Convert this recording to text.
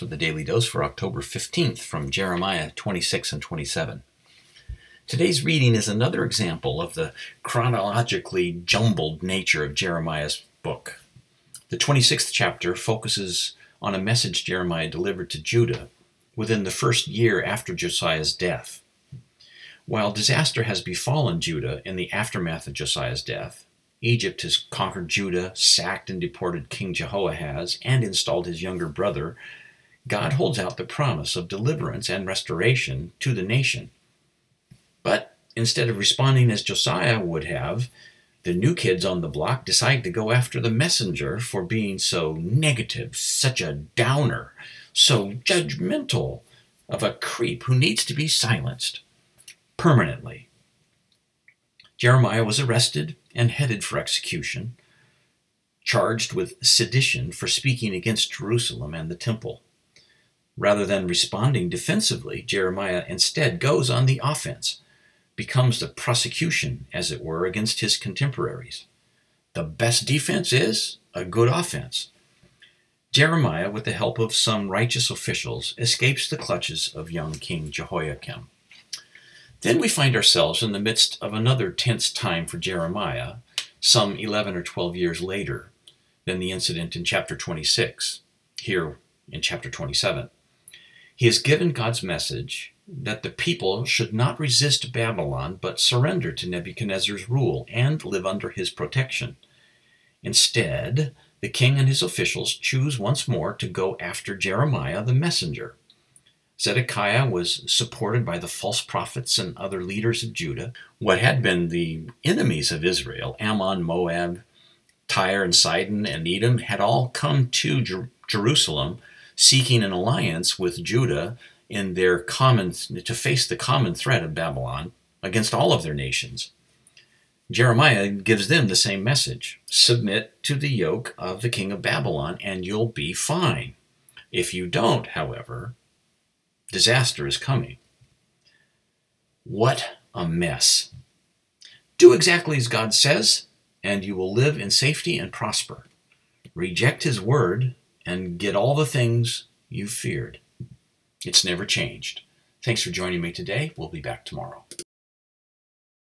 For the Daily Dose for October 15th from Jeremiah 26 and 27. Today's reading is another example of the chronologically jumbled nature of Jeremiah's book. The 26th chapter focuses on a message Jeremiah delivered to Judah within the first year after Josiah's death. While disaster has befallen Judah in the aftermath of Josiah's death, Egypt has conquered Judah, sacked and deported King Jehoahaz, and installed his younger brother. God holds out the promise of deliverance and restoration to the nation. But instead of responding as Josiah would have, the new kids on the block decide to go after the messenger for being so negative, such a downer, so judgmental of a creep who needs to be silenced permanently. Jeremiah was arrested and headed for execution, charged with sedition for speaking against Jerusalem and the temple. Rather than responding defensively, Jeremiah instead goes on the offense, becomes the prosecution, as it were, against his contemporaries. The best defense is a good offense. Jeremiah, with the help of some righteous officials, escapes the clutches of young King Jehoiakim. Then we find ourselves in the midst of another tense time for Jeremiah, some 11 or 12 years later than the incident in chapter 26, here in chapter 27. He has given God's message that the people should not resist Babylon, but surrender to Nebuchadnezzar's rule and live under his protection. Instead, the king and his officials choose once more to go after Jeremiah the messenger. Zedekiah was supported by the false prophets and other leaders of Judah. What had been the enemies of Israel, Ammon, Moab, Tyre and Sidon and Edom, had all come to Jerusalem seeking an alliance with Judah in their to face the common threat of Babylon against all of their nations. Jeremiah gives them the same message. Submit to the yoke of the king of Babylon and you'll be fine. If you don't, however, disaster is coming. What a mess. Do exactly as God says, and you will live in safety and prosper. Reject his word and get all the things you feared. It's never changed. Thanks for joining me today. We'll be back tomorrow.